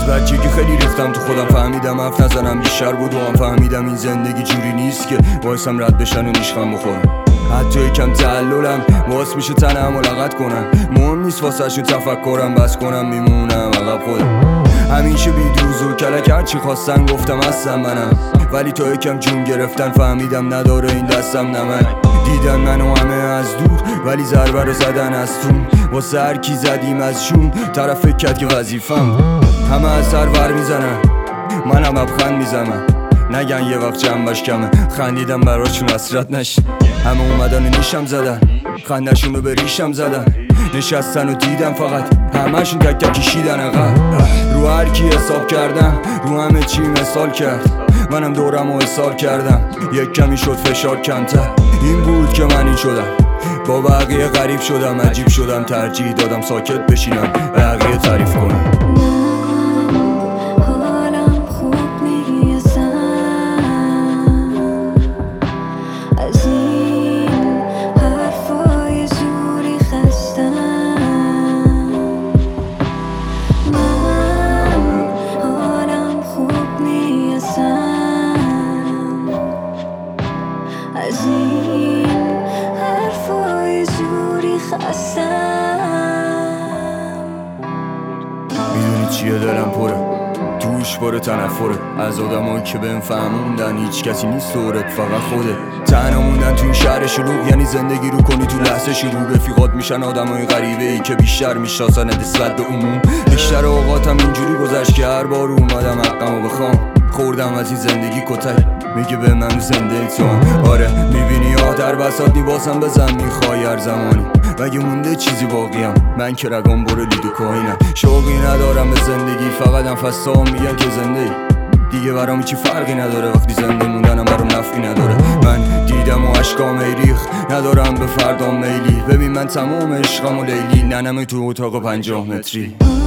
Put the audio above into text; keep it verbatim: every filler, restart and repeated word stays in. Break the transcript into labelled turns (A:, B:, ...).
A: بچگی خیلی ریختم تو خودم، فهمیدم حرف نزنم بیشتر بدوام، فهمیدم این زندگی جوری نیست که وایسم رد بشن و نیشخم بخورم. حتی یکم تعللم واس میشه تنم ملاقات کنم، مهم نیست واسه شو تفکرم، بس کنم میمونم عقب خودم. همیشه بیدروز و کلک هرچی خواستن گفتم هستم منم، ولی تا یکم جون گرفتن فهمیدم نداره این دستم نمک. دیدن منو همه از دور ولی ضربه رو زدن از تو، واسه هر کی زدیم از جون طرف فکر کرد که وظیفم. همه از سر ور میزنن منم لبخند میزنم، نگن یه وقت جنبش کمه، خندیدم براشون حسرت نشه. همه اومدن و نیشم زدن، خندشون رو به ریشم زدن، نشستن و دیدم فقط همهشون تک تک کشیدن عقب. رو هر کی حساب کردم رو همه چی مثال کرد، منم دورم و حساب کردم یک کمی شد فشار کمتر. این بود که من این شدم، با بقیه غریب شدم، عجیب شدم، ترجیح دادم ساکت بشینم بقیه تعریف کنم.
B: از این حرفای زوری خستم.
A: میدونی چیه دلم پره، توش باره تنفره از آدمایی که بهم فهموندن هیچ کسی نیست دورت فقط خوده. تنها موندن تو این شهر شلوغ یعنی زندگی رو کنی تو لحظه شروع. رفیقات میشن آدمای غریبه ای که بیشتر میشناسن نسبت به عموم. بیشتر اوقاتم اینجوری گذشت که هر بار اومدم حقمو بخوام، خوردم از این زندگی کتک میگه به من زنده تو هم. آره میبینی آه در بساط نیباسم بزن میخوای هر زمانی، مگه مونده چیزی باقیم؟ من که رگام بره لید و کاینم، شوقی ندارم به زندگی، فقط انفستا هم میگن که زنده ای. دیگه برام چی فرقی نداره وقتی زنده موندنم برام نفعی نداره. من دیدم و عشقام ریخ ندارم به فردام میلی، ببین من تمام عشقم و لیلی ننمه تو اتاق پنجاه متری.